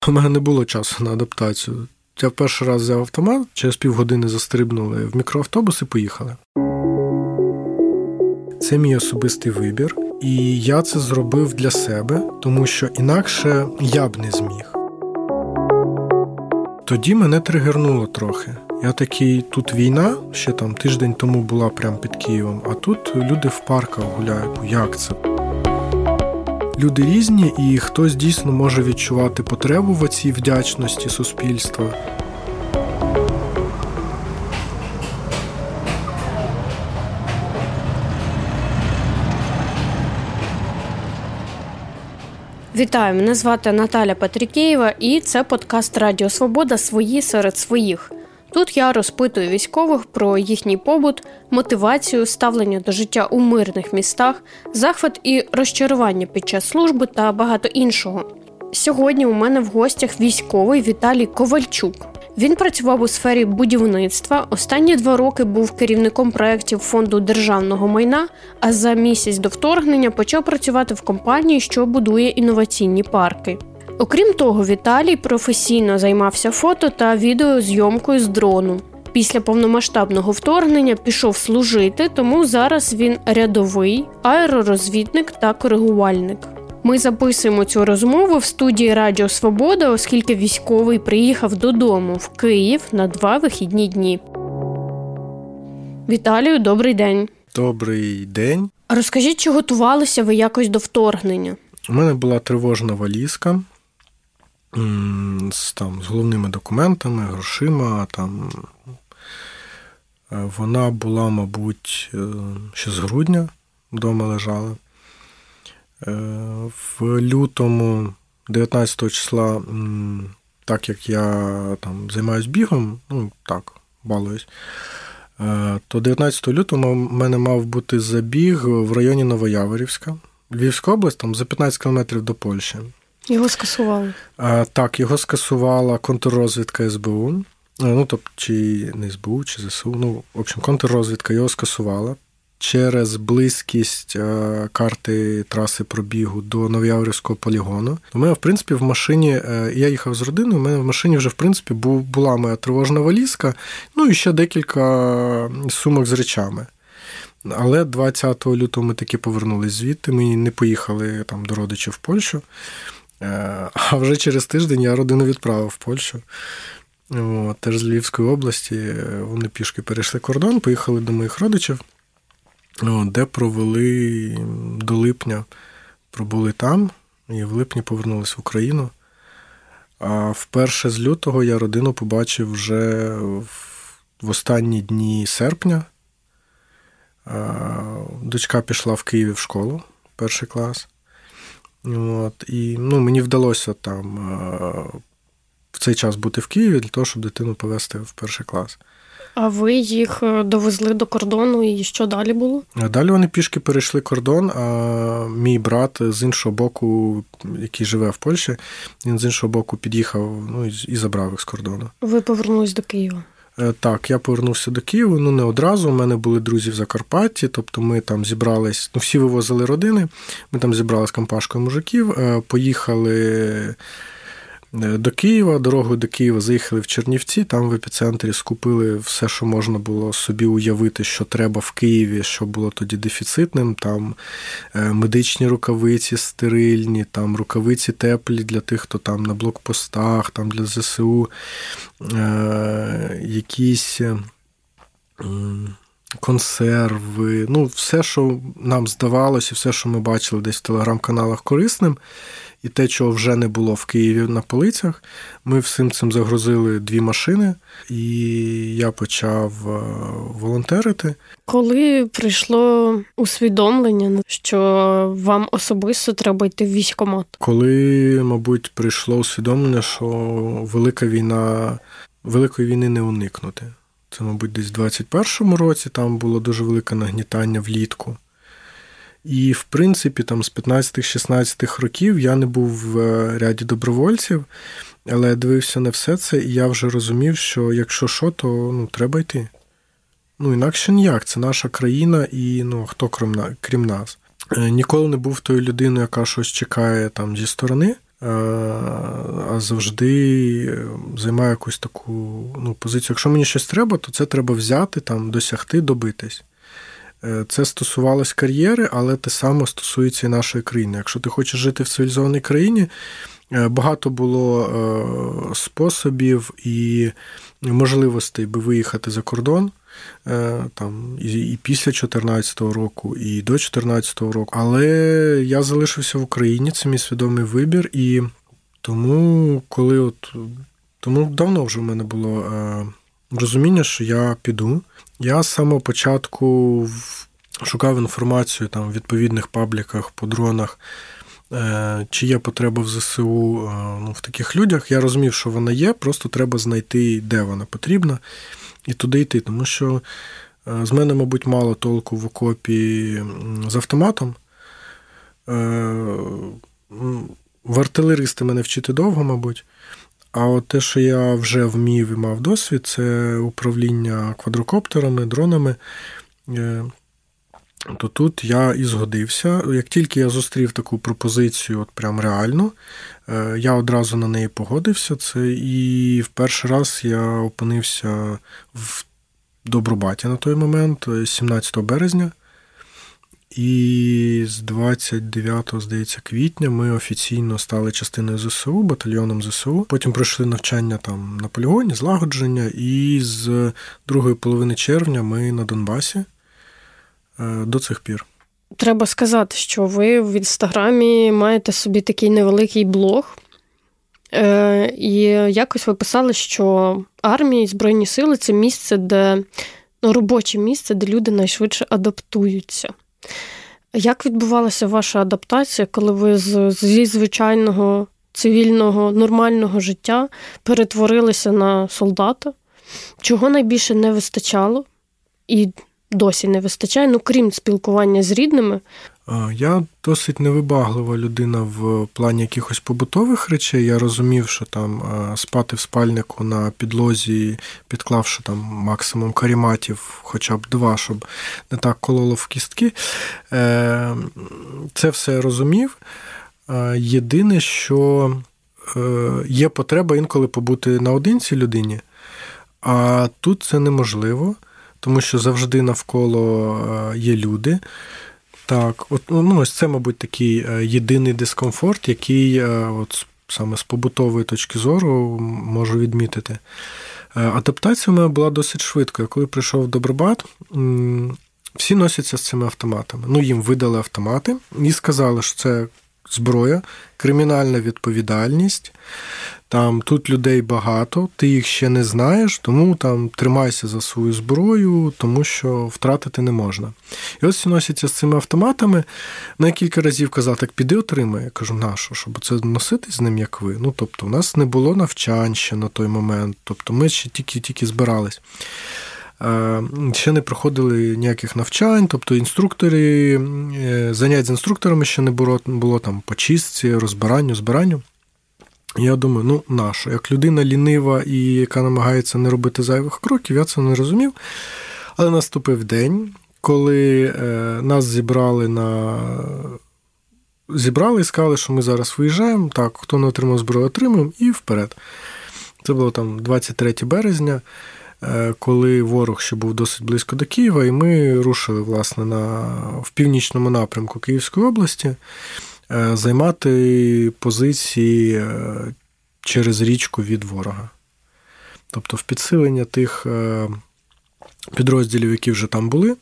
У мене не було часу на адаптацію. Я перший раз взяв автомат, через півгодини застрибнули в мікроавтобус і поїхали. Це мій особистий вибір. І я це зробив для себе, тому що інакше я б не зміг. Тоді мене тригернуло трохи. Я такий, тут війна, ще там тиждень тому була прямо під Києвом, а тут люди в парках гуляють. Як це? Люди різні, і хтось дійсно може відчувати потребу в цій вдячності суспільства. Вітаю, мене звати Наталя Патрікєєва, і це подкаст «Радіо Свобода. Свої серед своїх». Тут я розпитую військових про їхній побут, мотивацію, ставлення до життя у мирних містах, захват і розчарування під час служби та багато іншого. Сьогодні у мене в гостях військовий Віталій Ковальчук. Він працював у сфері будівництва, останні 2 роки був керівником проєктів Фонду державного майна, а за місяць до вторгнення почав працювати в компанії, що будує інноваційні парки. Окрім того, Віталій професійно займався фото та відеозйомкою з дрону. Після повномасштабного вторгнення пішов служити, тому зараз він рядовий, аеророзвідник та коригувальник. Ми записуємо цю розмову в студії «Радіо Свобода», оскільки військовий приїхав додому в Київ на 2 вихідні дні. Віталію, добрий день. Добрий день. Розкажіть, чи готувалися ви якось до вторгнення? У мене була тривожна валізка з головними документами, грошима. Вона була, мабуть, ще з грудня вдома лежала. В лютому, 19 числа, так як я займаюсь бігом, балуюсь, то 19 лютого в мене мав бути забіг в районі Новояворівська, Львівська область, за 15 кілометрів до Польщі. Його скасували? Так, його скасувала контррозвідка СБУ, чи не СБУ, чи ЗСУ, контррозвідка його скасувала. Через близькість карти траси пробігу до Новояворівського полігону. У мене, в принципі, в машині, я їхав з родиною, у мене в машині вже, в принципі, була моя тривожна валізка, і ще декілька сумок з речами. Але 20 лютого ми таки повернулись звідти, ми не поїхали до родичів в Польщу, а вже через тиждень я родину відправив в Польщу. Теж з Львівської області, вони пішки перейшли кордон, поїхали до моїх родичів, де провели до липня, пробули там, і в липні повернулись в Україну. А вперше з лютого я родину побачив вже в останні дні серпня. Дочка пішла в Києві в школу, 1 клас. І мені вдалося в цей час бути в Києві для того, щоб дитину повезти в 1 клас. А ви їх довезли до кордону, і що далі було? Далі вони пішки перейшли кордон, а мій брат з іншого боку, який живе в Польщі, він з іншого боку під'їхав і забрав їх з кордону. Ви повернулись до Києва? Так, я повернувся до Києва, не одразу, у мене були друзі в Закарпатті, тобто ми там зібрались, всі вивозили родини, ми там зібрались компашкою мужиків, поїхали до Києва, дорогою до Києва заїхали в Чернівці, там в епіцентрі скупили все, що можна було собі уявити, що треба в Києві, що було тоді дефіцитним, там медичні рукавиці стерильні, там рукавиці теплі для тих, хто там на блокпостах, там для ЗСУ, якісь консерви, все, що нам здавалося, все, що ми бачили десь в телеграм-каналах корисним, і те, чого вже не було в Києві на полицях, ми всім цим загрузили 2 машини, і я почав волонтерити. Коли прийшло усвідомлення, що вам особисто треба йти в військкомат? Коли, мабуть, прийшло усвідомлення, що великої війни не уникнути. Це, мабуть, десь в 21-му році, там було дуже велике нагнітання влітку. І, в принципі, з 15-16 років я не був в ряді добровольців, але я дивився на все це, і я вже розумів, що якщо що, то треба йти. Інакше ніяк, це наша країна, і хто крім нас. Ніколи не був тою людиною, яка щось чекає зі сторони. а завжди займаю якусь таку позицію. Якщо мені щось треба, то це треба взяти, там, досягти, добитись. Це стосувалось кар'єри, але те саме стосується і нашої країни. Якщо ти хочеш жити в цивілізованій країні, багато було способів і можливостей би виїхати за кордон, там, і після 2014 року, і до 2014 року. Але я залишився в Україні, це мій свідомий вибір, і тому давно вже в мене було розуміння, що я піду. Я з самого початку шукав інформацію там, в відповідних пабліках по дронах, чи є потреба в ЗСУ в таких людях. Я розумів, що вона є, просто треба знайти, де вона потрібна, і туди йти. Тому що з мене, мабуть, мало толку в окопі з автоматом. В артилеристи мене вчити довго, мабуть. А от те, що я вже вмів і мав досвід, це управління квадрокоптерами, дронами, то тут я і згодився. Як тільки я зустрів таку пропозицію, от прям реально, я одразу на неї погодився. І в перший раз я опинився в Добробаті на той момент, 17 березня. І з 29, здається, квітня ми офіційно стали частиною ЗСУ, батальйоном ЗСУ. Потім пройшли навчання там на полігоні, злагодження, і з другої половини червня ми на Донбасі до цих пір. Треба сказати, що ви в Інстаграмі маєте собі такий невеликий блог. І якось ви писали, що армія і Збройні сили – це місце, робоче місце, де люди найшвидше адаптуються. Як відбувалася ваша адаптація, коли ви зі звичайного, цивільного, нормального життя перетворилися на солдата? Чого найбільше не вистачало і досі не вистачає, крім спілкування з рідними? Я досить невибаглива людина в плані якихось побутових речей. Я розумів, що там спати в спальнику на підлозі, підклавши там максимум карематів, хоча б 2, щоб не так кололо в кістки. Це все розумів. Єдине, що є потреба інколи побути наодинці людині, а тут це неможливо, тому що завжди навколо є люди. Так, ось це, мабуть, такий єдиний дискомфорт, який от саме з побутової точки зору можу відмітити. Адаптація у мене була досить швидко. Коли прийшов в Добробат, всі носяться з цими автоматами. Їм видали автомати і сказали, що це зброя, кримінальна відповідальність. Тут людей багато, ти їх ще не знаєш, тому тримайся за свою зброю, тому що втратити не можна. І ось всі носяться з цими автоматами. Я кілька разів казав, так піди отримай. Я кажу, нащо? Щоб це носити з ним, як ви? Тобто, у нас не було навчань ще на той момент, тобто ми ще тільки збирались. Ще не проходили ніяких навчань, тобто занять з інструкторами ще не було там по чистці, розбиранню. Я думаю, нащо? Як людина лінива і яка намагається не робити зайвих кроків, я це не розумів. Але наступив день, коли нас зібрали і сказали, що ми зараз виїжджаємо, так, хто не отримав зброю, отримаємо, і вперед. Це було 23 березня, коли ворог ще був досить близько до Києва, і ми рушили, власне, в північному напрямку Київської області, займати позиції через річку від ворога. Тобто в підсилення тих підрозділів, які вже там були.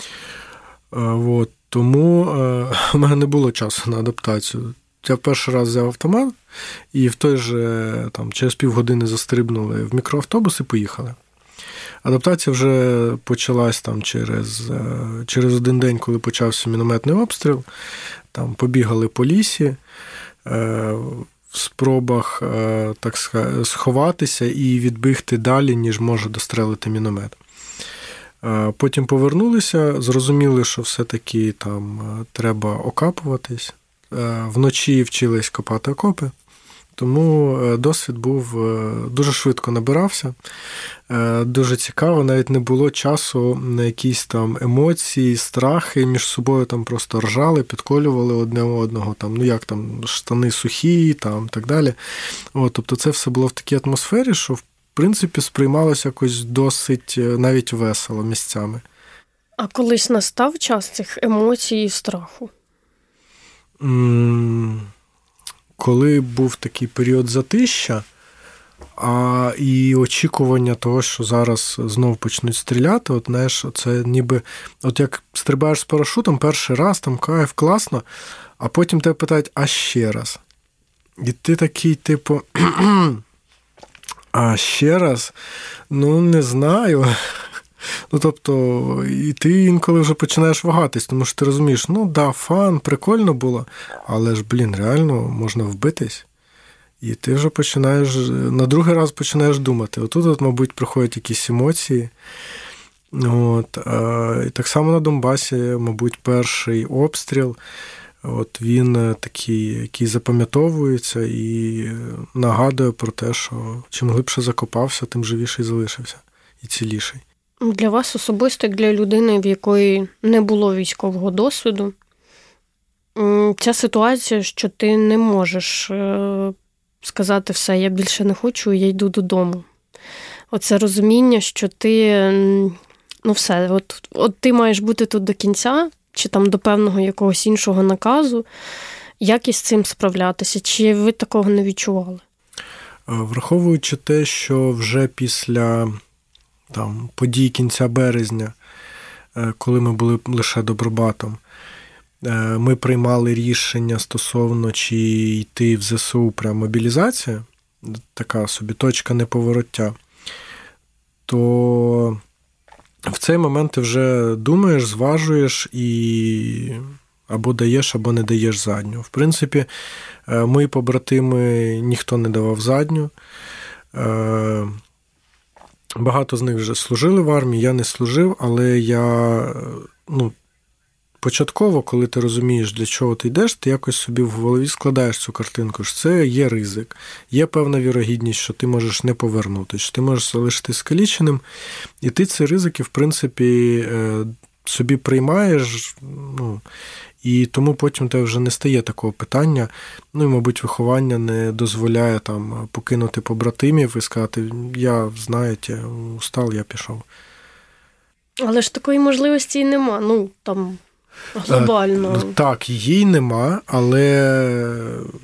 Тому в мене не було часу на адаптацію. Я перший раз взяв автомат, і в той же через півгодини застрибнули в мікроавтобус і поїхали. Адаптація вже почалась через один день, коли почався мінометний обстріл. Побігали по лісі в спробах, так сказати, сховатися і відбігти далі, ніж може дострелити міномет. Потім повернулися, зрозуміли, що все-таки треба окапуватись. Вночі вчились копати окопи. Тому досвід був дуже швидко набирався, дуже цікаво, навіть не було часу на якісь там емоції, страхи, між собою там просто ржали, підколювали одне одного, там, ну як там, штани сухі, там, так далі. Тобто це все було в такій атмосфері, що в принципі сприймалося якось досить навіть весело місцями. А колись настав час цих емоцій і страху? Коли був такий період затища, і очікування того, що зараз знов почнуть стріляти, знаєш, це ніби, як стрибаєш з парашутом перший раз, там кайф, класно, а потім тебе питають, а ще раз? І ти такий, типу, а ще раз? Ну, не знаю. Тобто, і ти інколи вже починаєш вагатись, тому що ти розумієш, фан, прикольно було, але ж, реально можна вбитись. І ти вже починаєш, на другий раз починаєш думати. Отут, мабуть, приходять якісь емоції. І так само на Донбасі, мабуть, перший обстріл, він такий, який запам'ятовується і нагадує про те, що чим глибше закопався, тим живіший залишився і ціліший. Для вас особисто, як для людини, в якої не було військового досвіду, ця ситуація, що ти не можеш сказати все, я більше не хочу, я йду додому. Оце розуміння, що ти, все, от ти маєш бути тут до кінця, чи там до певного якогось іншого наказу, як із цим справлятися? Чи ви такого не відчували? Враховуючи те, що вже після подій кінця березня, коли ми були лише Добробатом, ми приймали рішення стосовно, чи йти в ЗСУ прям мобілізація, така собі точка неповороття, то в цей момент ти вже думаєш, зважуєш і або даєш, або не даєш задню. В принципі, мої побратими ніхто не давав задню. Багато з них вже служили в армії, я не служив, але я, початково, коли ти розумієш, для чого ти йдеш, ти якось собі в голові складаєш цю картинку, що це є ризик, є певна вірогідність, що ти можеш не повернутися, що ти можеш залишитись скаліченим, і ти ці ризики, в принципі, собі приймаєш, і тому потім тебе вже не стає такого питання, і, мабуть, виховання не дозволяє покинути побратимів і сказати, я, знаєте, устав, я пішов. Але ж такої можливості і нема, глобально. Так, її нема, але,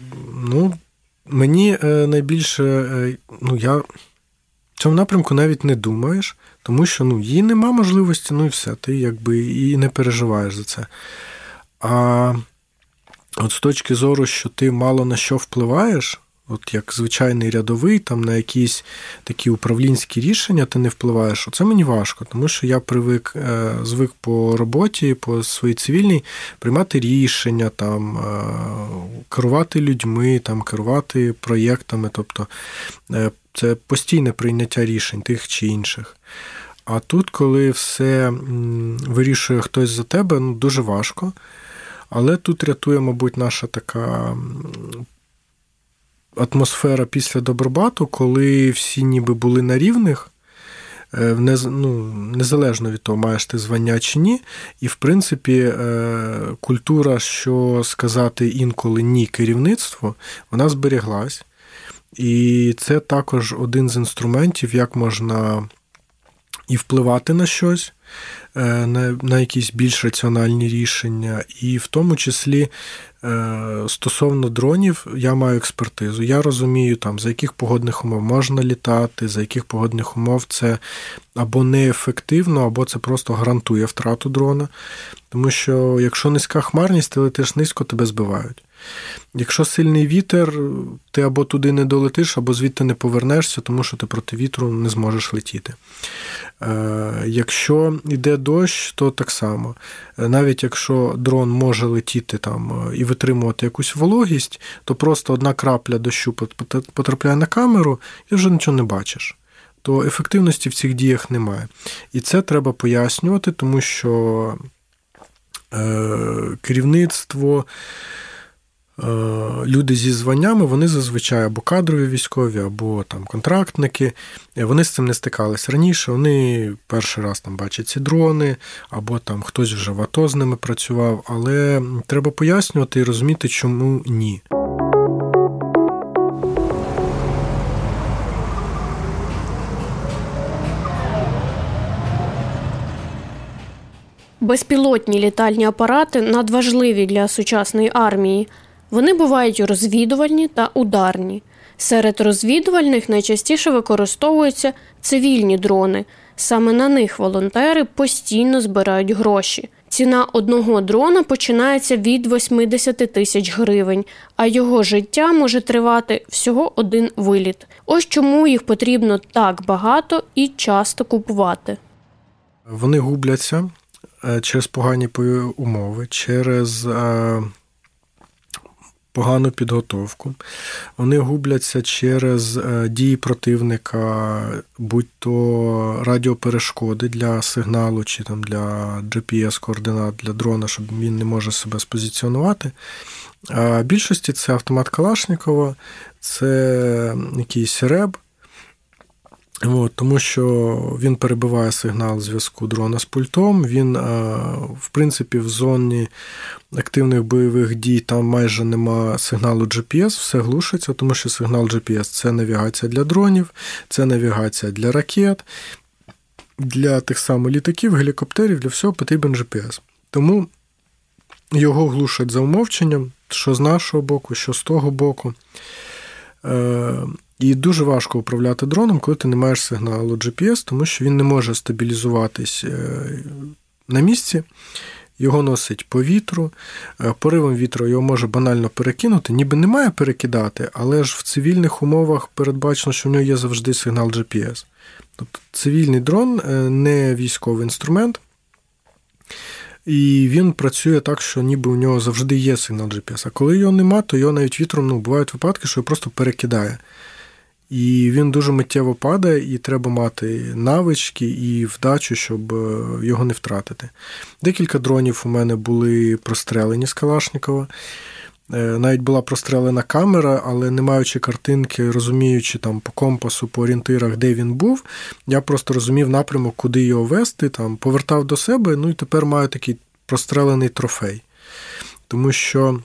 мені найбільше, я в цьому напрямку навіть не думаєш, тому що, її нема можливості, і все, ти якби і не переживаєш за це. А от з точки зору, що ти мало на що впливаєш, як звичайний рядовий, на якісь такі управлінські рішення ти не впливаєш, оце мені важко, тому що я звик по роботі, по своїй цивільній, приймати рішення, керувати людьми, керувати проєктами, тобто це постійне прийняття рішень тих чи інших. А тут, коли все вирішує хтось за тебе, дуже важко. Але тут рятує, мабуть, наша така атмосфера після Добробату, коли всі ніби були на рівних, незалежно від того, маєш ти звання чи ні. І, в принципі, культура, що сказати інколи ні керівництву, вона зберіглась. І це також один з інструментів, як можна і впливати на щось, на якісь більш раціональні рішення. І в тому числі стосовно дронів я маю експертизу. Я розумію, за яких погодних умов можна літати, за яких погодних умов це або неефективно, або це просто гарантує втрату дрона. Тому що якщо низька хмарність, ти летиш низько, тебе збивають. Якщо сильний вітер, ти або туди не долетиш, або звідти не повернешся, тому що ти проти вітру не зможеш летіти. Якщо йде дощ, то так само. Навіть якщо дрон може летіти і витримувати якусь вологість, то просто одна крапля дощу потрапляє на камеру і вже нічого не бачиш. То ефективності в цих діях немає. І це треба пояснювати, тому що керівництво, люди зі званнями, вони зазвичай або кадрові військові, або там контрактники, вони з цим не стикались раніше, вони перший раз там бачать ці дрони, або там хтось вже в АТО з ними працював, але треба пояснювати і розуміти, чому ні. Безпілотні літальні апарати надважливі для сучасної армії. Вони бувають розвідувальні та ударні. Серед розвідувальних найчастіше використовуються цивільні дрони. Саме на них волонтери постійно збирають гроші. Ціна одного дрона починається від 80 тисяч гривень, а його життя може тривати всього один виліт. Ось чому їх потрібно так багато і часто купувати. Вони губляться через погані умови, через погану підготовку. Вони губляться через дії противника, будь-то радіоперешкоди для сигналу чи там для GPS-координат для дрона, щоб він не може себе спозиціонувати. А в більшості це автомат Калашнікова, це якийсь РЕБ, тому що він перебиває сигнал зв'язку дрона з пультом, він, в принципі, в зоні активних бойових дій там майже нема сигналу GPS, все глушиться, тому що сигнал GPS – це навігація для дронів, це навігація для ракет, для тих самих літаків, гелікоптерів, для всього потрібен GPS. Тому його глушать за умовченням, що з нашого боку, що з того боку. І дуже важко управляти дроном, коли ти не маєш сигналу GPS, тому що він не може стабілізуватись на місці, його носить по вітру, поривом вітру його може банально перекинути, ніби не має перекидати, але ж в цивільних умовах передбачено, що в нього є завжди сигнал GPS. Тобто цивільний дрон не військовий інструмент, і він працює так, що ніби у нього завжди є сигнал GPS. А коли його нема, то його навіть вітром, бувають випадки, що його просто перекидає. І він дуже миттєво падає, і треба мати навички і вдачу, щоб його не втратити. Декілька дронів у мене були прострелені з Калашнікова. Навіть була прострелена камера, але не маючи картинки, розуміючи там по компасу, по орієнтирах, де він був, я просто розумів напрямок, куди його вести, там, повертав до себе, і тепер маю такий прострелений трофей. Тому що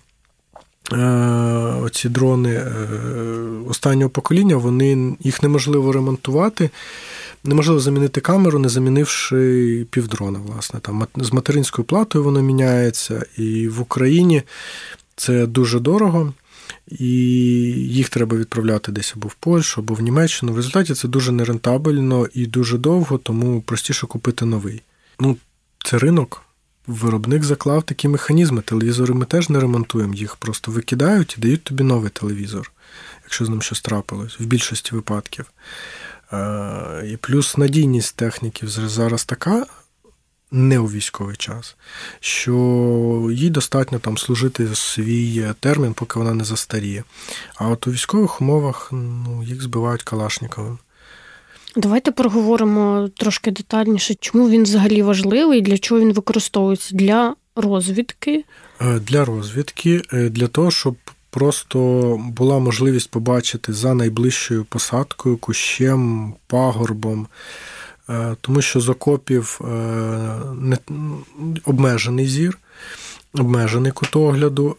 оці дрони останнього покоління, їх неможливо ремонтувати, неможливо замінити камеру, не замінивши півдрона, власне. Там з материнською платою воно міняється, і в Україні це дуже дорого, і їх треба відправляти десь або в Польщу, або в Німеччину. В результаті це дуже нерентабельно і дуже довго, тому простіше купити новий. Це ринок. Виробник заклав такі механізми. Телевізори ми теж не ремонтуємо, їх просто викидають і дають тобі новий телевізор, якщо з ним щось трапилось, в більшості випадків. І плюс надійність техніки зараз така, не у військовий час, що їй достатньо там служити свій термін, поки вона не застаріє. А от у військових умовах їх збивають Калашніковим. Давайте проговоримо трошки детальніше, чому він взагалі важливий, для чого він використовується? Для розвідки? Для розвідки, для того, щоб просто була можливість побачити за найближчою посадкою, кущем, пагорбом, тому що з окопів обмежений зір, обмежений кутогляду.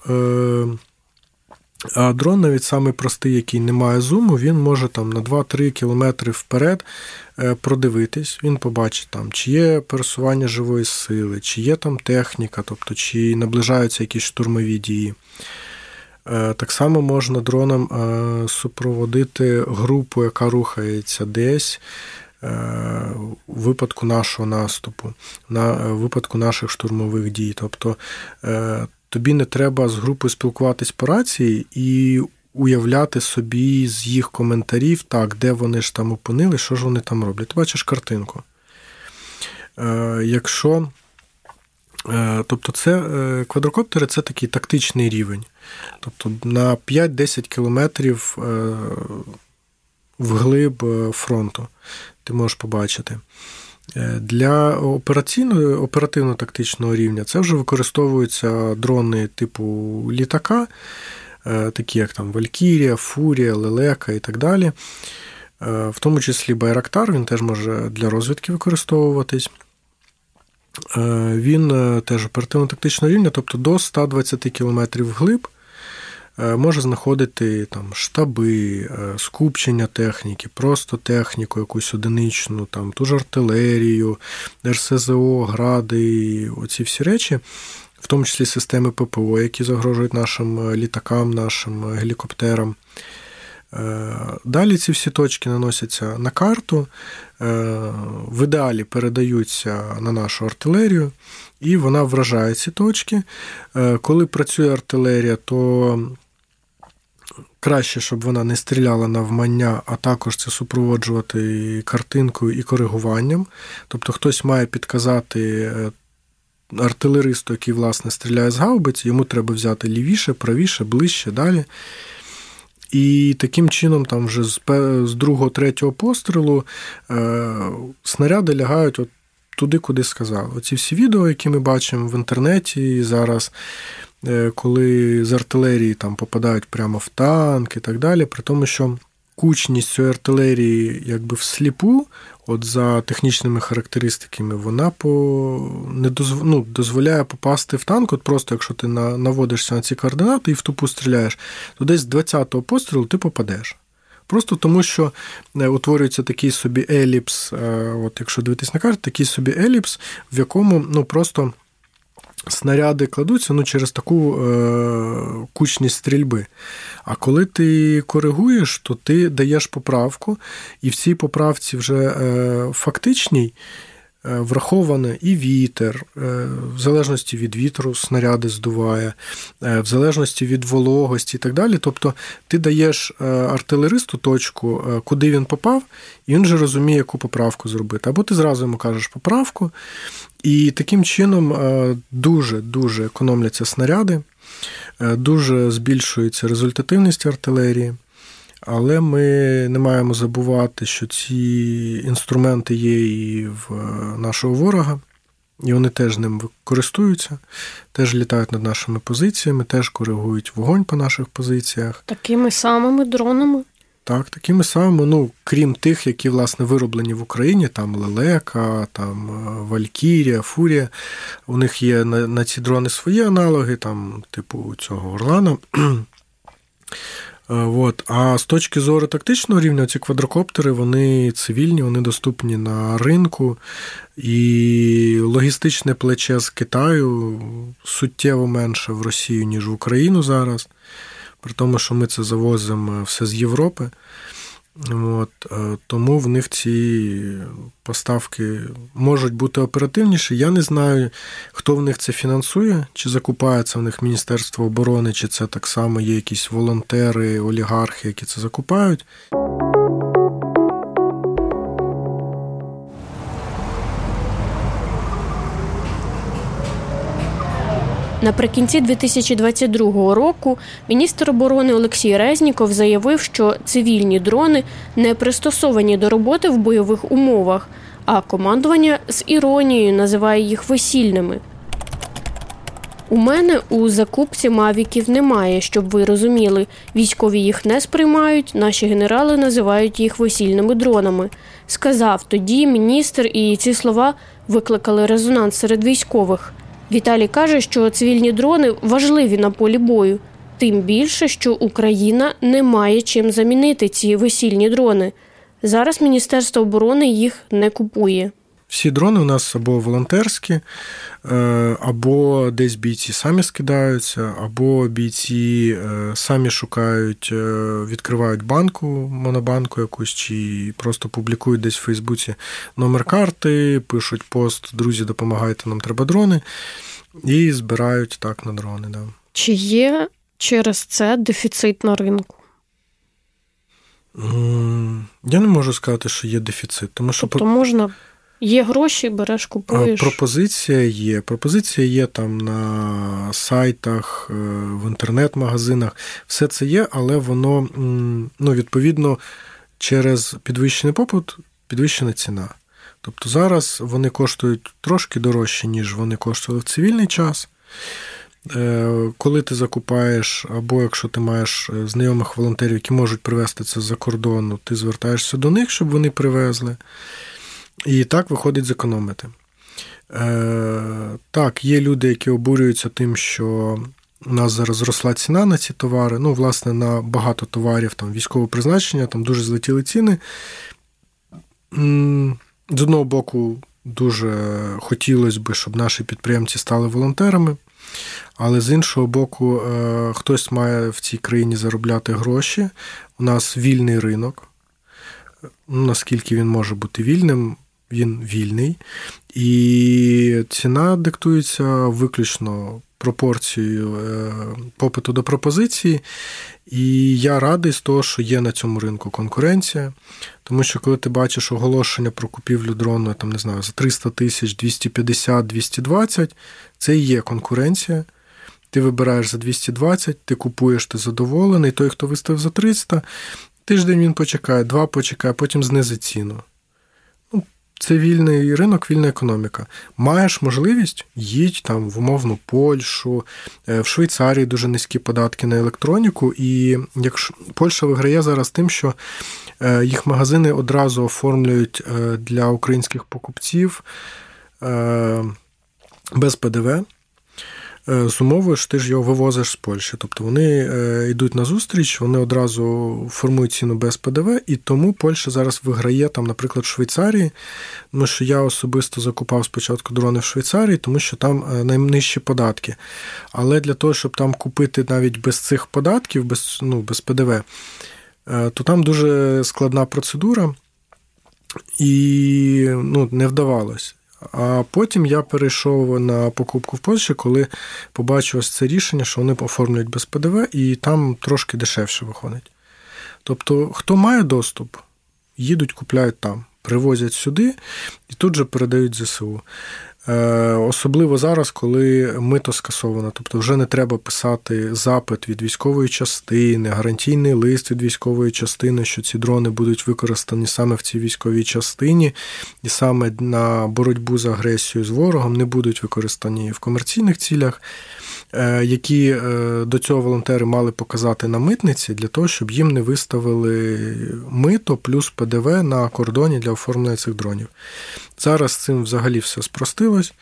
А дрон, навіть самий простий, який не має зуму, він може там на 2-3 кілометри вперед продивитись, він побачить там, чи є пересування живої сили, чи є там техніка, тобто чи наближаються якісь штурмові дії. Так само можна дроном супроводити групу, яка рухається десь, у випадку нашого наступу, у випадку наших штурмових дій. Тобто тобі не треба з групою спілкуватись по рації і уявляти собі з їх коментарів, так, де вони ж там опинили, що ж вони там роблять. Ти бачиш картинку. Тобто це квадрокоптери – це такий тактичний рівень. Тобто на 5-10 кілометрів вглиб фронту ти можеш побачити. Для оперативно-тактичного рівня це вже використовуються дрони типу літака, такі як там Валькірія, Фурія, Лелека і так далі. В тому числі Байрактар, він теж може для розвідки використовуватись. Він теж оперативно-тактичного рівня, тобто до 120 км вглиб може знаходити там штаби, скупчення техніки, просто техніку якусь одиничну, там ту ж артилерію, РСЗО, гради, оці всі речі, в тому числі системи ППО, які загрожують нашим літакам, нашим гелікоптерам. Далі ці всі точки наносяться на карту, в ідеалі передаються на нашу артилерію, і вона вражає ці точки. Коли працює артилерія, то краще, щоб вона не стріляла навмання, а також це супроводжувати картинкою і коригуванням. Тобто хтось має підказати артилеристу, який, власне, стріляє з гаубиць, йому треба взяти лівіше, правіше, ближче, далі. І таким чином, там вже з другого-третього пострілу снаряди лягають от туди, куди сказали. Оці всі відео, які ми бачимо в інтернеті зараз, коли з артилерії там попадають прямо в танк і так далі, при тому, що кучність цієї артилерії якби всліпу, от за технічними характеристиками, вона дозволяє попасти в танк, от просто якщо ти наводишся на ці координати і в тупу стріляєш, то десь з 20-го пострілу ти попадеш. Просто тому, що утворюється такий собі еліпс, от якщо дивитись на карту, такий собі еліпс, в якому просто снаряди кладуться через таку кучність стрільби. А коли ти коригуєш, то ти даєш поправку, і в цій поправці вже фактичній враховано і вітер, в залежності від вітру снаряди здуває, в залежності від вологості і так далі. Тобто ти даєш артилеристу точку, куди він попав, і він вже розуміє, яку поправку зробити. Або ти зразу йому кажеш поправку, і таким чином дуже-дуже економляться снаряди, дуже збільшується результативність артилерії. Але ми не маємо забувати, що ці інструменти є і в нашого ворога, і вони теж ним користуються, теж літають над нашими позиціями, теж коригують вогонь по наших позиціях. Такими самими дронами? Так, такими самими, крім тих, які, власне, вироблені в Україні, там Лелека, там Валькірія, Фурія, у них є на ці дрони свої аналоги, там, типу цього Орлана. А з точки зору тактичного рівня, ці квадрокоптери, вони цивільні, вони доступні на ринку, і логістичне плече з Китаю суттєво менше в Росію, ніж в Україну зараз, при тому, що ми це завозимо все з Європи. Тому в них ці поставки можуть бути оперативніші. Я не знаю, хто в них це фінансує, чи закупається в них Міністерство оборони, чи це так само є якісь волонтери, олігархи, які це закупають. Наприкінці 2022 року міністр оборони Олексій Резніков заявив, що цивільні дрони не пристосовані до роботи в бойових умовах, а командування з іронією називає їх весільними. У мене у закупці мавіків немає, щоб ви розуміли. Військові їх не сприймають, наші генерали називають їх весільними дронами. Сказав тоді міністр, і ці слова викликали резонанс серед військових. Віталій каже, що цивільні дрони важливі на полі бою. Тим більше, що Україна не має чим замінити ці весільні дрони. Зараз Міністерство оборони їх не купує. Всі дрони у нас або волонтерські, або десь бійці самі скидаються, або бійці самі шукають, відкривають банку, монобанку якусь, чи просто публікують десь в Фейсбуці номер карти, пишуть пост «Друзі, допомагайте, нам треба дрони», і збирають так на дрони. Да. Чи є через це дефіцит на ринку? Я не можу сказати, що є дефіцит. Тому що можна... Є гроші, береш, купуєш. Пропозиція є там на сайтах, в інтернет-магазинах. Все це є, але воно, відповідно, через підвищений попит, підвищена ціна. Тобто зараз вони коштують трошки дорожче, ніж вони коштували в цивільний час. Коли ти закупаєш, або якщо ти маєш знайомих волонтерів, які можуть привезти це з-за кордону, ти звертаєшся до них, щоб вони привезли. І так виходить зекономити. Так, є люди, які обурюються тим, що у нас зараз зросла ціна на ці товари. Ну, власне, на багато товарів там, військового призначення, там дуже злетіли ціни. З одного боку, дуже хотілося б, щоб наші підприємці стали волонтерами, але з іншого боку, хтось має в цій країні заробляти гроші. У нас вільний ринок. Наскільки він може бути вільним, він вільний. І ціна диктується виключно пропорцією попиту до пропозиції. І я радий з того, що є на цьому ринку конкуренція. Тому що коли ти бачиш оголошення про купівлю дрону, там, не знаю, за 300 тисяч, 250, 220, це і є конкуренція. Ти вибираєш за 220, ти купуєш, ти задоволений. Той, хто виставив за 300, тиждень він почекає, 2 почекає, потім знизить ціну. Це вільний ринок, вільна економіка. Маєш можливість, їдь там в умовну Польщу, в Швейцарії дуже низькі податки на електроніку, і якщо Польща виграє зараз тим, що їх магазини одразу оформлюють для українських покупців без ПДВ, з умовою, що ти ж його вивозиш з Польщі. Тобто вони йдуть на зустріч, вони одразу формують ціну без ПДВ, і тому Польща зараз виграє, там, наприклад, в Швейцарії, тому що я особисто закупав спочатку дрони в Швейцарії, тому що там найнижчі податки. Але для того, щоб там купити навіть без цих податків, без ПДВ, то там дуже складна процедура, і не вдавалось. А потім я перейшов на покупку в Польщі, коли побачив ось це рішення, що вони оформлюють без ПДВ, і там трошки дешевше виходить. Тобто, хто має доступ, їдуть, купляють там, привозять сюди і тут же передають ЗСУ. Особливо зараз, коли мито скасовано. Тобто вже не треба писати запит від військової частини, гарантійний лист від військової частини, що ці дрони будуть використані саме в цій військовій частині і саме на боротьбу з агресією з ворогом, не будуть використані в комерційних цілях, які до цього волонтери мали показати на митниці для того, щоб їм не виставили мито плюс ПДВ на кордоні для оформлення цих дронів. Зараз з цим взагалі все спростилось.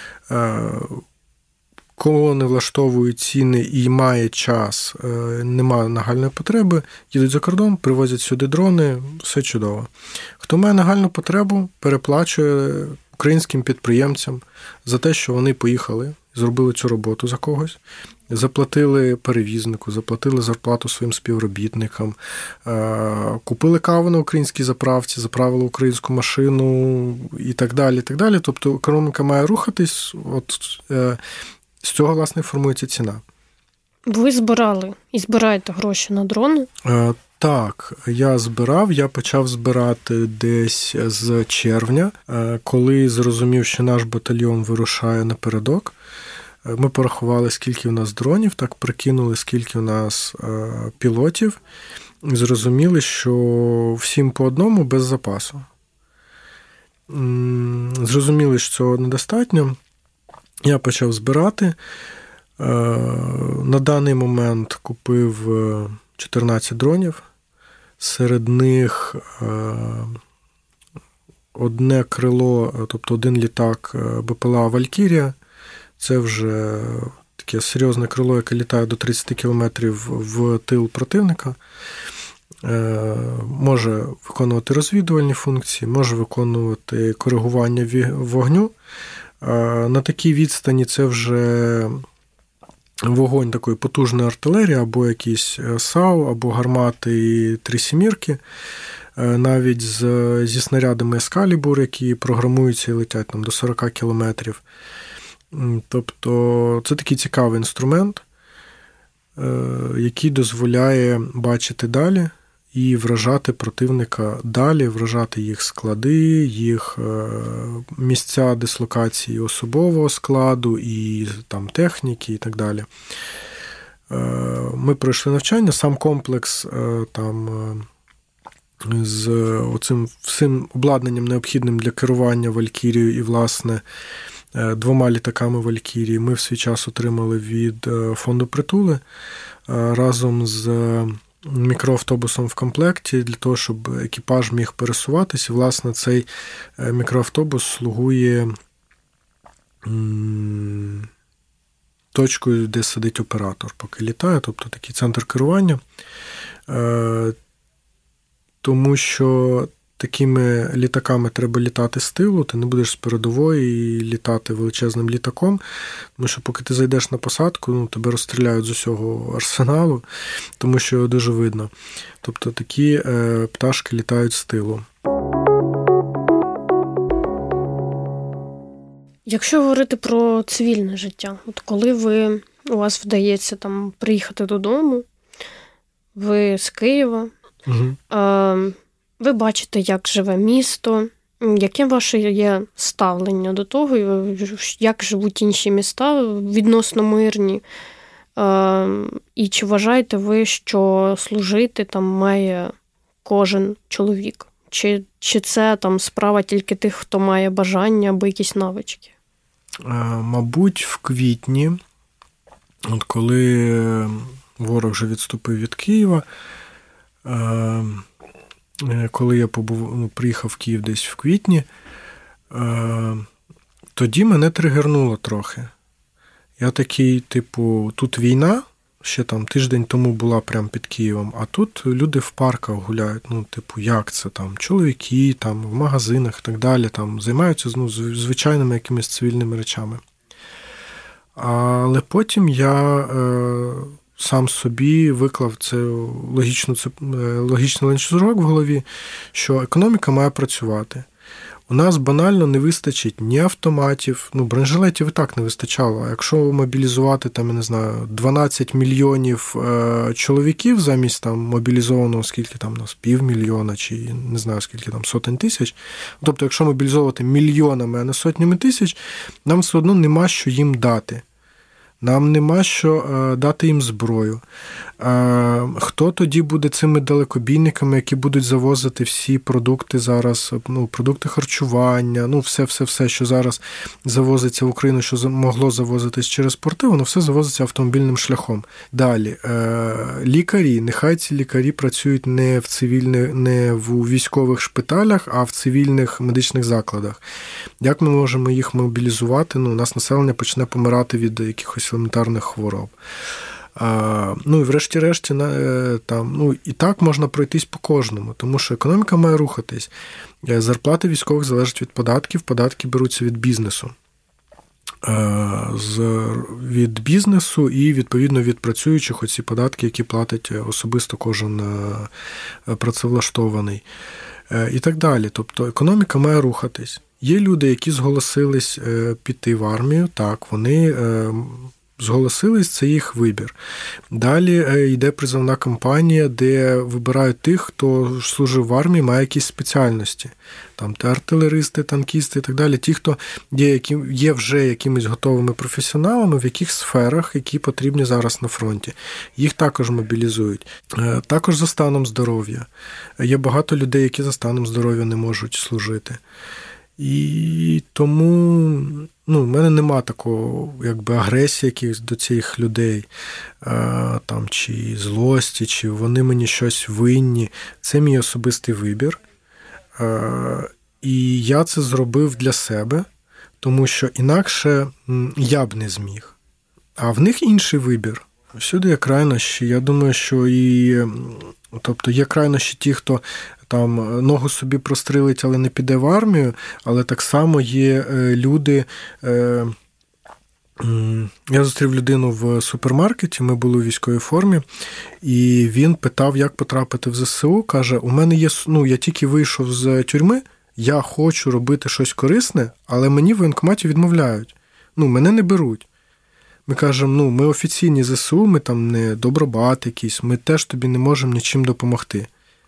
Кого не влаштовують ціни і має час, немає нагальної потреби, їдуть за кордон, привозять сюди дрони, все чудово. Хто має нагальну потребу, переплачує українським підприємцям за те, що вони поїхали, зробили цю роботу за когось, заплатили перевізнику, заплатили зарплату своїм співробітникам, купили каву на українській заправці, заправили українську машину і так далі, і так далі. Тобто економіка має рухатись, з цього, власне, формується ціна. Ви збирали і збираєте гроші на дрони? Так, я почав збирати десь з червня, коли зрозумів, що наш батальйон вирушає напередок. Ми порахували, скільки в нас дронів, так прикинули, скільки в нас пілотів, і зрозуміли, що всім по одному без запасу. Зрозуміли, що цього недостатньо. Я почав збирати. На даний момент купив 14 дронів. Серед них одне крило, тобто один літак БПЛА «Валькірія». Це вже таке серйозне крило, яке літає до 30 кілометрів в тил противника. Може виконувати розвідувальні функції, може виконувати коригування вогню. На такій відстані це вже вогонь такої потужної артилерії, або якісь САУ, або гармати 3-7, навіть зі снарядами Ескалібур, які програмуються і летять там, до 40 кілометрів. Тобто це такий цікавий інструмент, який дозволяє бачити далі і вражати противника далі, вражати їх склади, їх місця дислокації особового складу і там техніки і так далі. Ми пройшли навчання, сам комплекс там з оцим всім обладнанням необхідним для керування Валькірією і, власне, 2 літаками «Валькірії» ми в свій час отримали від фонду «Притули» разом з мікроавтобусом в комплекті для того, щоб екіпаж міг пересуватись. І, власне, цей мікроавтобус слугує точкою, де сидить оператор, поки літає, тобто такий центр керування. Тому що такими літаками треба літати з тилу, ти не будеш з передової літати величезним літаком, тому що поки ти зайдеш на посадку, тебе розстріляють з усього арсеналу, тому що його дуже видно. Тобто такі пташки літають з тилу. Якщо говорити про цивільне життя, от коли у вас вдається там приїхати додому, ви з Києва, ви бачите, як живе місто, яке ваше є ставлення до того, як живуть інші міста відносно мирні, і чи вважаєте ви, що служити там має кожен чоловік? Чи це там справа тільки тих, хто має бажання або якісь навички? Мабуть, в квітні, от коли ворог вже відступив від Києва, коли я приїхав в Київ десь в квітні, тоді мене тригернуло трохи. Я такий, тут війна, ще там тиждень тому була прямо під Києвом, а тут люди в парках гуляють, як це там, чоловіки там в магазинах і так далі, там займаються звичайними якимись цивільними речами. Але потім я сам собі виклав це логічний ланцюжок в голові, що економіка має працювати. У нас банально не вистачить ні автоматів, бронежилетів і так не вистачало. А якщо мобілізувати, 12 мільйонів чоловіків замість мобілізованого, скільки там нас, 500 000, чи не знаю, скільки там, сотень тисяч. Тобто, якщо мобілізовувати мільйонами, а не сотнями тисяч, нам все одно нема що їм дати. Нам нема що дати їм зброю. Хто тоді буде цими далекобійниками, які будуть завозити всі продукти зараз, продукти харчування, все, що зараз завозиться в Україну, що могло завозитись через порти, воно все завозиться автомобільним шляхом. Далі, лікарі, нехай ці лікарі працюють не в військових шпиталях, а в цивільних медичних закладах. Як ми можемо їх мобілізувати? У нас населення почне помирати від якихось елементарних хвороб. І врешті-решті, і так можна пройтись по кожному, тому що економіка має рухатись. Зарплати військових залежать від податків, податки беруться від бізнесу. Від бізнесу і, відповідно, від працюючих оці податки, які платить особисто кожен працевлаштований. І так далі. Тобто економіка має рухатись. Є люди, які зголосились піти в армію, так, вони зголосились, це їх вибір. Далі йде призовна кампанія, де вибирають тих, хто служив в армії, має якісь спеціальності. Там артилеристи, танкісти і так далі. Ті, хто є вже якимись готовими професіоналами в яких сферах, які потрібні зараз на фронті. Їх також мобілізують. Також за станом здоров'я. Є багато людей, які за станом здоров'я не можуть служити. І тому в мене нема такого, агресії якихось до цих людей, чи злості, чи вони мені щось винні. Це мій особистий вибір. І я це зробив для себе, тому що інакше я б не зміг. А в них інший вибір. Всюди є крайнощі. Я думаю, що є крайнощі ті, хто ногу собі прострелить, але не піде в армію, але так само є люди. Я зустрів людину в супермаркеті, ми були у військовій формі, і він питав, як потрапити в ЗСУ. Каже, у мене є, я тільки вийшов з тюрми, я хочу робити щось корисне, але мені в воєнкоматі відмовляють. Мене не беруть. Ми кажемо, ми офіційні ЗСУ, ми там не добробат якийсь, ми теж тобі не можемо нічим допомогти.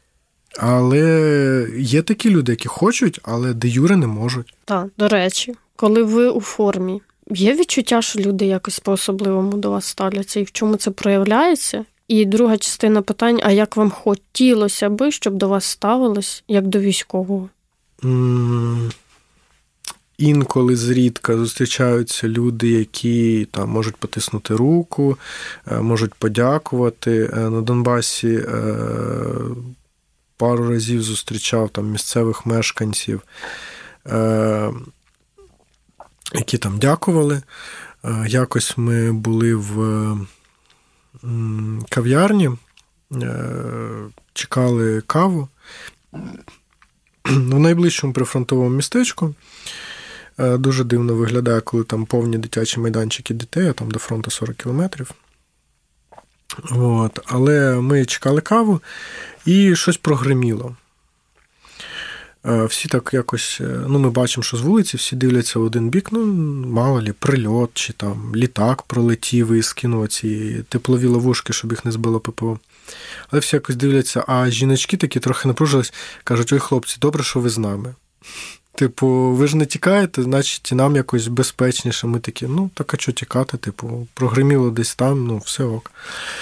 Але є такі люди, які хочуть, але де юре не можуть. Так, до речі, коли ви у формі, є відчуття, що люди якось по-особливому до вас ставляться? І в чому це проявляється? І друга частина питань, а як вам хотілося би, щоб до вас ставилось, як до військового? інколи зрідка зустрічаються люди, які там можуть потиснути руку, можуть подякувати. На Донбасі пару разів зустрічав там місцевих мешканців, які там дякували. Якось ми були в кав'ярні, чекали каву в найближчому прифронтовому містечку. Дуже дивно виглядає, коли там повні дитячі майданчики дітей, а там до фронту 40 кілометрів. Але ми чекали каву, і щось прогриміло. Всі так якось, ми бачимо, що з вулиці всі дивляться в один бік, мало лі, прильот, чи там літак пролетів і скинув ці теплові ловушки, щоб їх не збило ППО. Але всі якось дивляться, а жіночки такі трохи напружились, кажуть: ой, хлопці, добре, що ви з нами. Ви ж не тікаєте, значить нам якось безпечніше. Ми такі, так а що тікати, прогриміло десь там, все ок.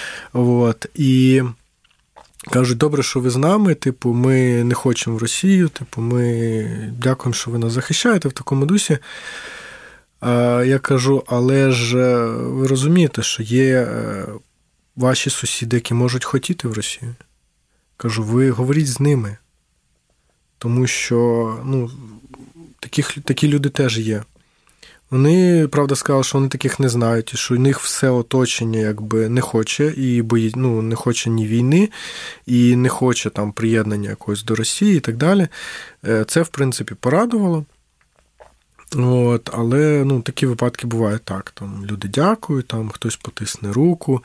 І кажуть: добре, що ви з нами, ми не хочемо в Росію, ми дякуємо, що ви нас захищаєте в такому дусі. Я кажу: але ж ви розумієте, що є ваші сусіди, які можуть хотіти в Росію. Кажу: ви говоріть з ними, тому що такі люди теж є. Вони, правда, сказали, що вони таких не знають, і що у них все оточення якби не хоче, і не хоче ні війни, і не хоче там приєднання якогось до Росії і так далі. Це, в принципі, порадувало. Але такі випадки бувають так. Там люди дякують, там хтось потисне руку.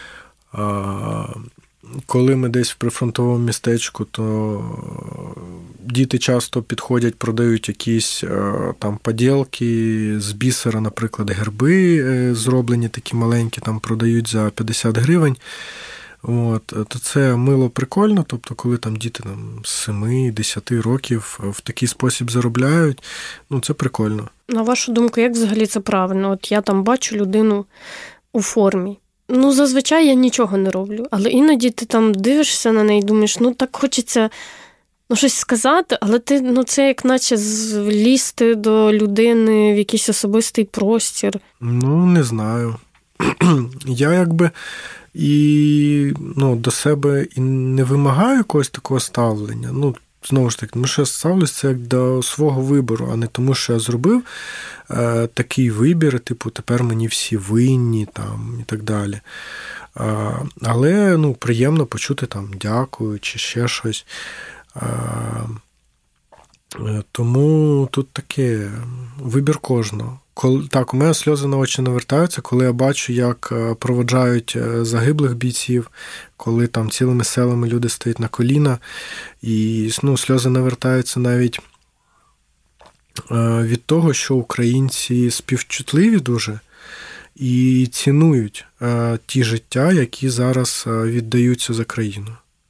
Коли ми десь в прифронтовому містечку, то діти часто підходять, продають якісь там поділки з бісера, наприклад, герби зроблені такі маленькі, там продають за 50 гривень. То це мило, прикольно, тобто коли там діти з 7-10 років в такий спосіб заробляють, це прикольно. На вашу думку, як взагалі це правильно? Я там бачу людину у формі. Зазвичай я нічого не роблю, але іноді ти там дивишся на неї і думаєш, так хочеться щось сказати, але ти, це як наче злізти до людини в якийсь особистий простір. Не знаю. Я до себе і не вимагаю якогось такого ставлення. Знову ж таки, тому що я ставлюсь це як до свого вибору, а не тому, що я зробив такий вибір, тепер мені всі винні там, і так далі. Але приємно почути там дякую чи ще щось. Тому тут таке вибір кожного. Так, у мене сльози на очі навертаються, коли я бачу, як проводжають загиблих бійців, коли там цілими селами люди стоять на коліна, і сльози навертаються навіть від того, що українці співчутливі дуже і цінують ті життя, які зараз віддаються за країну.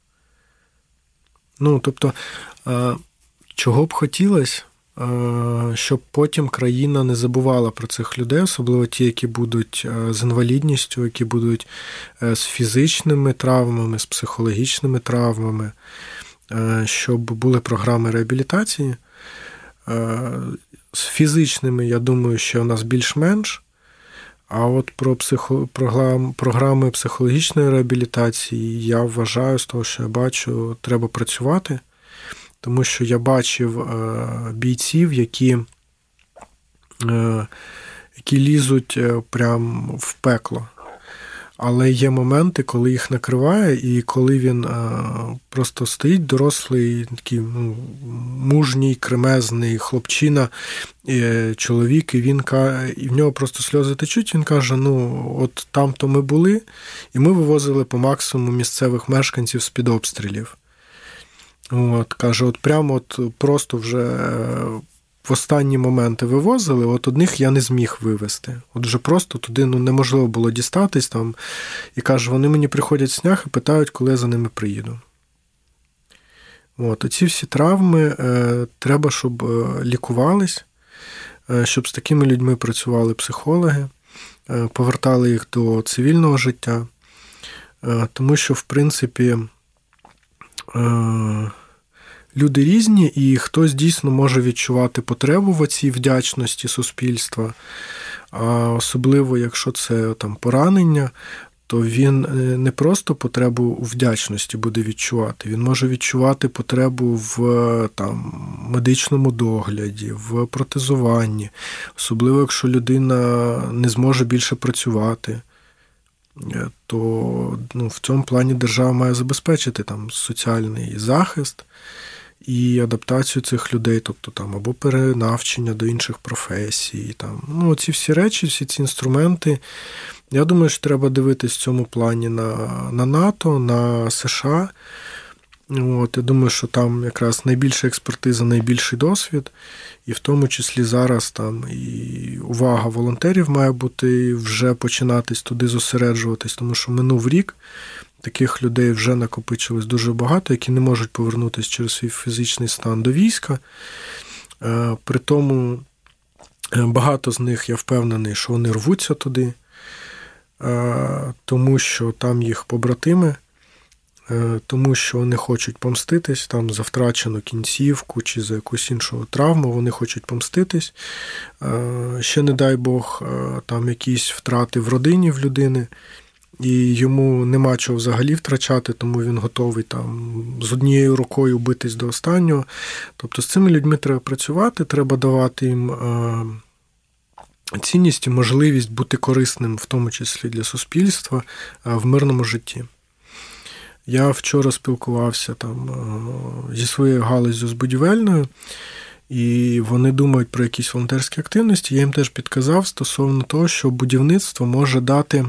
Тобто, чого б хотілося, щоб потім країна не забувала про цих людей, особливо ті, які будуть з інвалідністю, які будуть з фізичними травмами, з психологічними травмами, щоб були програми реабілітації. З фізичними, я думаю, що у нас більш-менш, а от про програми психологічної реабілітації, я вважаю, з того, що я бачу, треба працювати. Тому що я бачив бійців, які лізуть прям в пекло. Але є моменти, коли їх накриває, і коли він просто стоїть, дорослий, такий мужній, кремезний хлопчина, чоловік, і в нього просто сльози течуть, він каже: от там-то ми були, і ми вивозили по максимуму місцевих мешканців з-під обстрілів. Каже, прямо просто вже в останні моменти вивозили, одних я не зміг вивезти. Вже просто туди неможливо було дістатись там. І каже, вони мені приходять в снях і питають, коли я за ними приїду. Оці всі травми треба, щоб лікувались, щоб з такими людьми працювали психологи, повертали їх до цивільного життя. Тому що, в принципі, люди різні, і хтось дійсно може відчувати потребу в цій вдячності суспільства, а особливо, якщо це там поранення, то він не просто потребу у вдячності буде відчувати, він може відчувати потребу в там, медичному догляді, в протезуванні, особливо, якщо людина не зможе більше працювати, то в цьому плані держава має забезпечити там, соціальний захист і адаптацію цих людей, тобто там, або перенавчення до інших професій. Там. Ці всі речі, всі ці інструменти, я думаю, що треба дивитись в цьому плані на НАТО, на США. Я думаю, що там якраз найбільша експертиза, найбільший досвід, і в тому числі зараз там і увага волонтерів має бути, вже починатись туди зосереджуватись, тому що минув рік, таких людей вже накопичилось дуже багато, які не можуть повернутися через свій фізичний стан до війська. При тому багато з них, я впевнений, що вони рвуться туди, тому що там їх побратими, тому що вони хочуть помститись там за втрачену кінцівку чи за якусь іншу травму, вони хочуть помститись. Ще, не дай Бог, там якісь втрати в родині в людини, і йому нема чого взагалі втрачати, тому він готовий там з однією рукою битись до останнього. Тобто з цими людьми треба працювати, треба давати їм цінність і можливість бути корисним, в тому числі для суспільства, в мирному житті. Я вчора спілкувався там зі своєю галуззю з будівельною, і вони думають про якісь волонтерські активності. Я їм теж підказав стосовно того, що будівництво може дати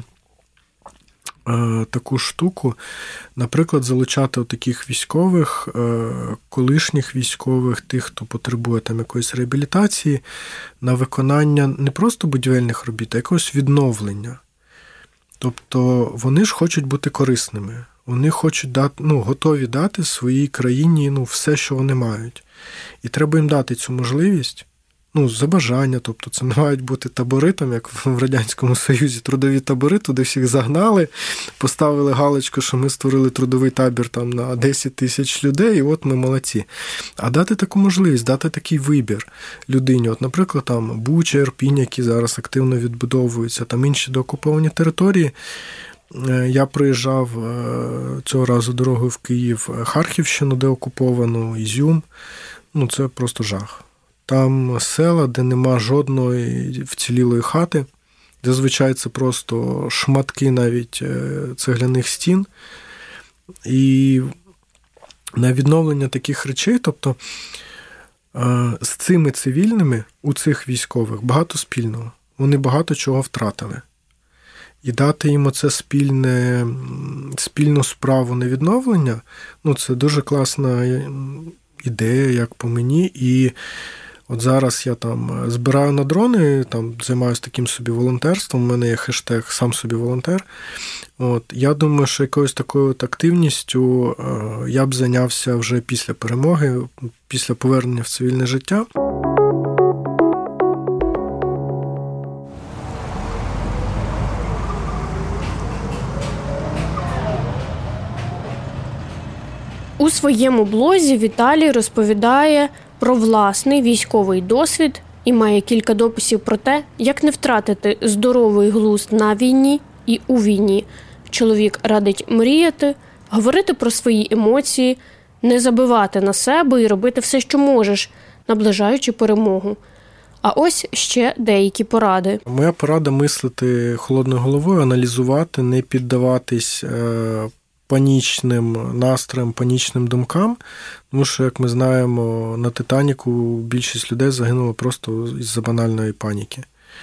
таку штуку, наприклад, залучати таких військових, колишніх військових, тих, хто потребує там якоїсь реабілітації, на виконання не просто будівельних робіт, а якогось відновлення. Тобто вони ж хочуть бути корисними. Вони хочуть дати, готові дати своїй країні все, що вони мають. І треба їм дати цю можливість, за бажання. Тобто це не мають бути табори, там, як в Радянському Союзі, трудові табори, туди всіх загнали, поставили галочку, що ми створили трудовий табір там, на 10 тисяч людей, і от ми молодці. А дати таку можливість, дати такий вибір людині. От, наприклад, там Буча, Ірпінь, які зараз активно відбудовуються, там інші деокуповані території. Я приїжджав цього разу дорогою в Київ, Харківщину деокуповану, Ізюм. Це просто жах. Там села, де нема жодної вцілілої хати. Зазвичай це просто шматки навіть цегляних стін. І на відновлення таких речей, тобто з цими цивільними у цих військових багато спільного. Вони багато чого втратили. І дати їм оце спільну справу на відновлення, це дуже класна ідея, як по мені. І от зараз я там збираю на дрони, там займаюся таким собі волонтерством, у мене є хештег «Сам собі волонтер». Я думаю, що якоюсь такою активністю я б зайнявся вже після перемоги, після повернення в цивільне життя. У своєму блозі Віталій розповідає про власний військовий досвід і має кілька дописів про те, як не втратити здоровий глузд на війні і у війні. Чоловік радить мріяти, говорити про свої емоції, не забивати на себе і робити все, що можеш, наближаючи перемогу. А ось ще деякі поради. Моя порада – мислити холодною головою, аналізувати, не піддаватись панічним настроєм, панічним думкам, тому що, як ми знаємо, на «Титаніку» більшість людей загинуло просто із-за банальної паніки.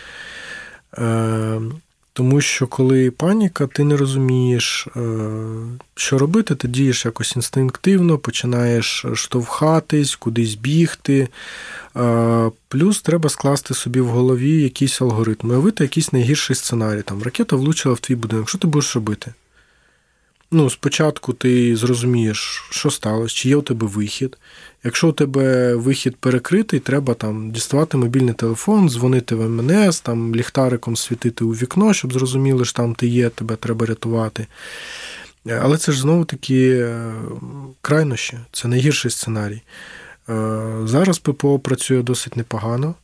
Тому що коли паніка, ти не розумієш, що робити, ти дієш якось інстинктивно, починаєш штовхатись, кудись бігти. Плюс треба скласти собі в голові якийсь алгоритм, уявити якийсь найгірший сценарій. Там, ракета влучила в твій будинок, що ти будеш робити? Спочатку ти зрозумієш, що сталося, чи є у тебе вихід. Якщо у тебе вихід перекритий, треба там діставати мобільний телефон, дзвонити в МНС, там ліхтариком світити у вікно, щоб зрозуміли, що там ти є, тебе треба рятувати. Але це ж знову-таки крайнощі, це найгірший сценарій. Зараз ППО працює досить непогано.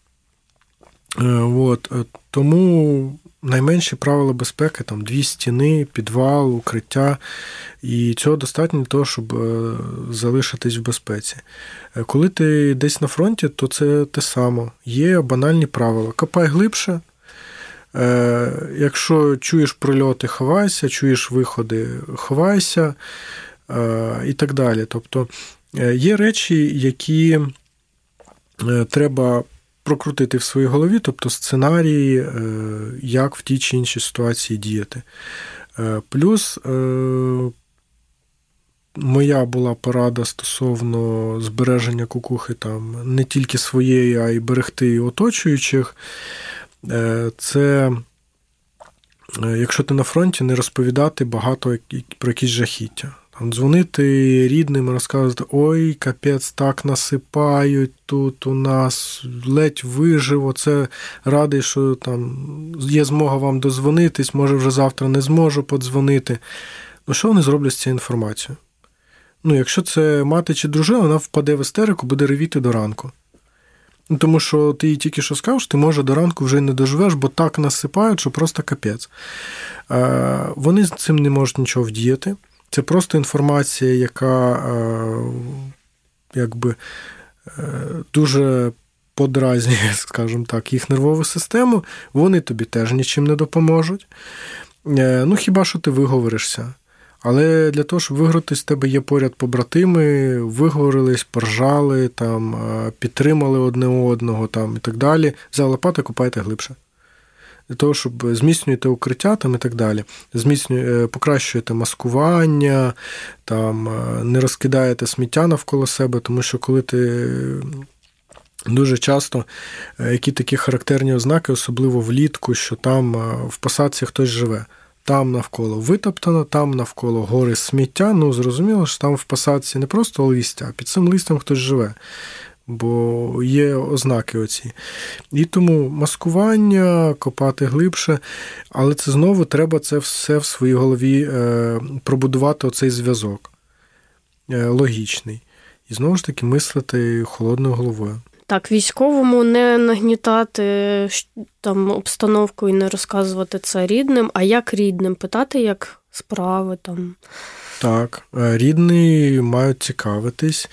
Тому найменші правила безпеки, 2 стіни, підвал, укриття, і цього достатньо для того, щоб залишитись в безпеці. Коли ти десь на фронті, то це те саме. Є банальні правила. Копай глибше. Якщо чуєш прильоти, ховайся, чуєш виходи, ховайся і так далі. Тобто є речі, які треба прокрутити в своїй голові, тобто сценарії, як в тій чи іншій ситуації діяти. Плюс моя була порада стосовно збереження кукухи не тільки своєї, а й берегти і оточуючих. Це, якщо ти на фронті, не розповідати багато про якісь жахіття. Дзвонити рідним, розказувати, ой, капець, так насипають тут у нас, ледь вижив, оце радий, що є змога вам дозвонитись, може вже завтра не зможу подзвонити. Що вони зроблять з цією інформацією? Якщо це мати чи дружина, вона впаде в істерику, буде ревіти до ранку. Тому що ти їй тільки що сказав, що ти, може, до ранку вже й не доживеш, бо так насипають, що просто капець. Вони з цим не можуть нічого вдіяти. Це просто інформація, яка дуже подразнює, скажімо так, їх нервову систему. Вони тобі теж нічим не допоможуть. Хіба що ти виговоришся. Але для того, щоб вигратись, в тебе є поряд побратими, виговорились, поржали, підтримали одне одного і так далі. Взяли лопату, копайте глибше. Для того, щоб зміцнюєте укриття і так далі. Покращуєте маскування, не розкидаєте сміття навколо себе, тому що коли ти дуже часто, які такі характерні ознаки, особливо влітку, що в посадці хтось живе. Там навколо витоптано, там навколо гори сміття. Зрозуміло, що там в посадці не просто листя, а під цим листям хтось живе. Бо є ознаки оці. І тому маскування, копати глибше, але це знову треба це все в своїй голові пробудувати оцей зв'язок логічний. І знову ж таки мислити холодною головою. Так, військовому не нагнітати обстановку і не розказувати це рідним, а як рідним? Питати, як справи Так, рідні мають цікавитись,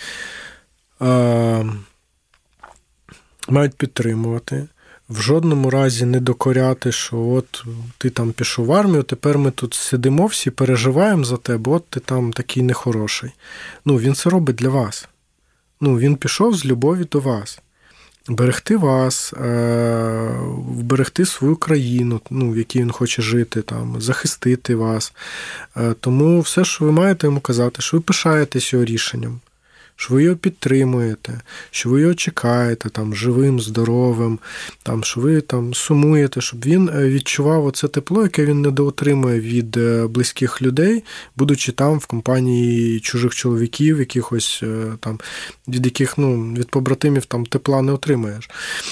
мають підтримувати. В жодному разі не докоряти, що от ти пішов в армію, тепер ми тут сидимо всі, переживаємо за тебе, от ти такий нехороший. Він це робить для вас. Він пішов з любові до вас. Берегти вас, вберегти свою країну, в якій він хоче жити, захистити вас. Тому все, що ви маєте йому казати, що ви пишаєтесь його рішенням, що ви його підтримуєте, що ви його чекаєте живим, здоровим, що ви сумуєте, щоб він відчував оце тепло, яке він недоотримує від близьких людей, будучи в компанії чужих чоловіків, якихось від яких від побратимів тепла не отримаєш.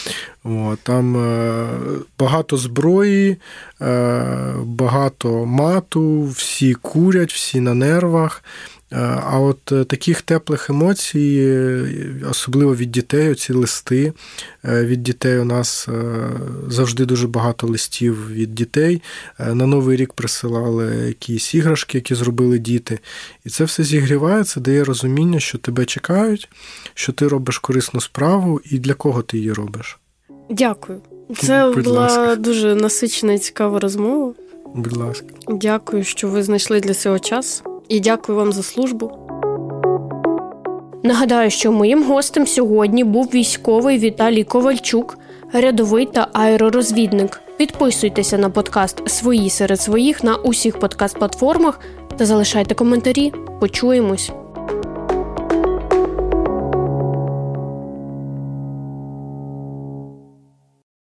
Багато зброї, багато мату, всі курять, всі на нервах. А от таких теплих емоцій, особливо від дітей, оці листи від дітей, у нас завжди дуже багато листів від дітей. На Новий рік присилали якісь іграшки, які зробили діти. І це все зігріває, це дає розуміння, що тебе чекають, що ти робиш корисну справу і для кого ти її робиш. Дякую. Це була дуже насичена і цікава розмова. Будь ласка. Дякую, що ви знайшли для цього час. І дякую вам за службу. Нагадаю, що моїм гостем сьогодні був військовий Віталій Ковальчук, рядовий та аеророзвідник. Підписуйтеся на подкаст «Свої серед своїх» на усіх подкаст-платформах та залишайте коментарі. Почуємось!